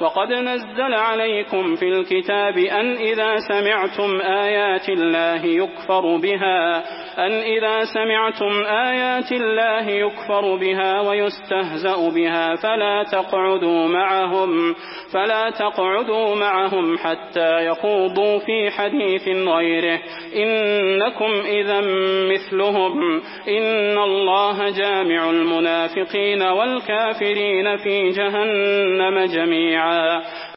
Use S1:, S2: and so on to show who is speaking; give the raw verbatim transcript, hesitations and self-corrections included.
S1: وقد نزل عليكم في الكتاب أن إذا سمعتم آيات الله يكفر بها أن إذا سمعتم آيات الله يكفر بها ويستهزأ بها فلا تقعدوا معهم فلا تقعدوا معهم حتى يخوضوا في حديث غيره إنكم إذا مثلهم إن الله جامع المنافقين والكافرين في جهنم جميعا